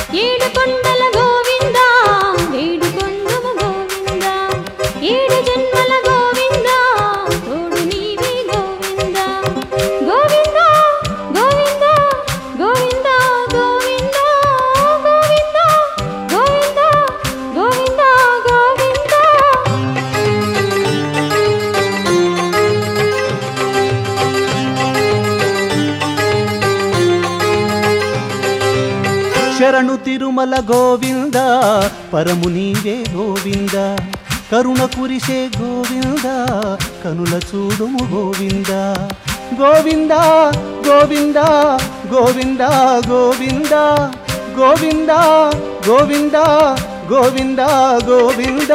ఏడు కొండల గోవిందా వేడుకొందుము గోవిందా ఏడు జన్మల గోవిందా తోడు నీవే గోవిందా గోవిందా గోవిందా గోవిందా గోవిందా గోవిందా గోవిందా గోవిందా గోవిందా. శరణు తిరుమల గోవింద పరము నీవే గోవింద కరుణ కురిసే గోవింద కనుల చూడుము గోవింద గోవింద గోవింద గోవింద గోవింద గోవింద గోవింద గోవింద గోవింద.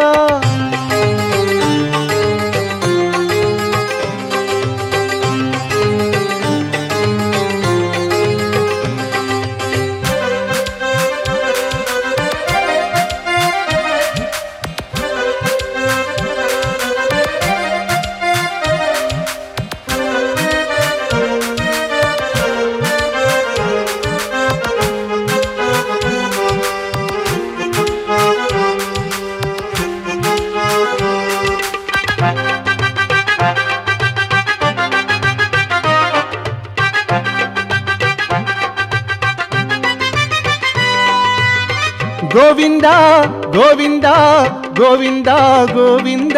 గోవింద గోవింద గోవింద గోవింద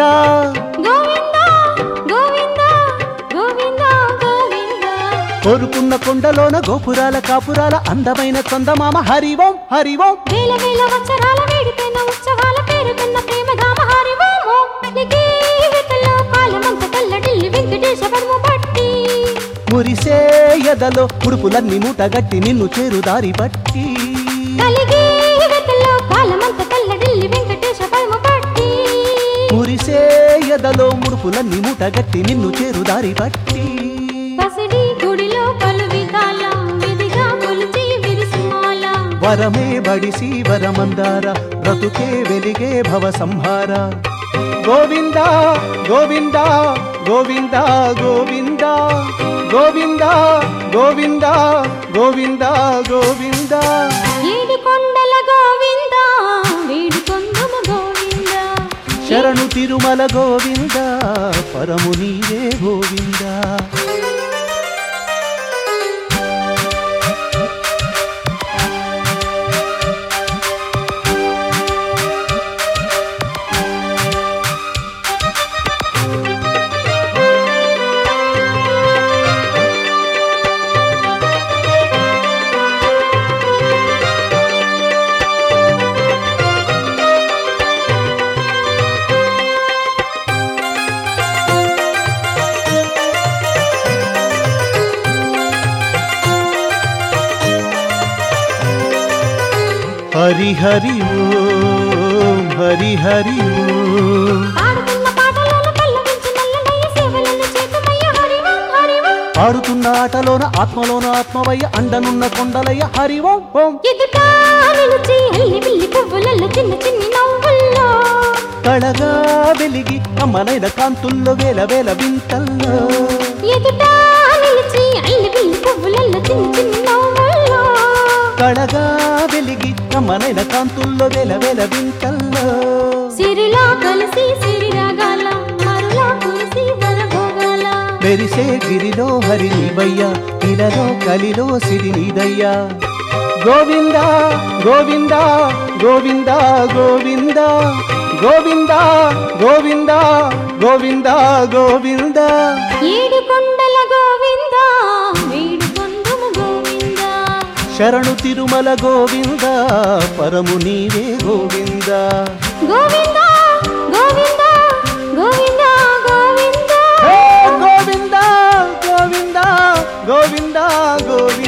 కోరుకున్న కొండలోన గోపురాల కాపురాల అందమైన చందమామ హరివం హరివం వేల వేల వత్సరాల వేడిపోయిన ఉత్సవాల పేరుకున్న ప్రేమధామ హరివం నికేతలో కాలమంత కల్లడిల్లి వెంకటేశ పరము పట్టి మురిసే ఎదలో ఉడుపులన్నీ మూటగట్టి నిన్ను చేరుదారి బట్టి కాలమంత కల్లడిల్లి వెంకటేశ పరము పట్టి మురిసే ఎదలో ముడుపులన్నీ మూటగట్టి నిన్ను చేరుదారి బట్టి పసిడి గుడిలో పలు విధాల విధిగా కొలిచి విరిసిమాల వరమే బడిసి వరమందార బ్రతుకే వెలిగే భవ సంహార గోవింద గోవింద గోవింద గోవింద గోవింద గోవింద గోవింద గోవింద. ఏడు కొండల గోవిందా వేడుకొందుము గోవిందా శరణు తిరుమల గోవింద పరము నీవే గోవింద. హరి హరి ఓం హరి హరి ఓం ఆడుతున్న ఆటలోన ఆత్మలోన ఆత్మవయ్య అండనున్న కొండలయ్య హరి ఓం ఓం కళగా వెలిగి అమ్మనైన కాంతుల్లో వేల వేల వింతల్లో కళగా వెలిగి అమ్మనైన కాంతుల్లో వేల వేల వింతల్లో సిరిలా కలిసి సిరిరాగాల మరులా కురిసి వరభోగాల మెరిసే గిరిలో హరి నీవయ్యా ఇలలో కలిలో సిరి నీదయ్యా గోవింద గోవింద గోవింద గోవింద గోవింద గోవింద గోవింద గోవింద. ఏడు కొండల గోవిందా వేడుకొందుము గోవిందా శరణు తిరుమల గోవింద పరము నీవే గోవింద గోవిందా గోవిందా గోవిందా గోవిందా గోవింద గోవింద గోవింద గోవింద.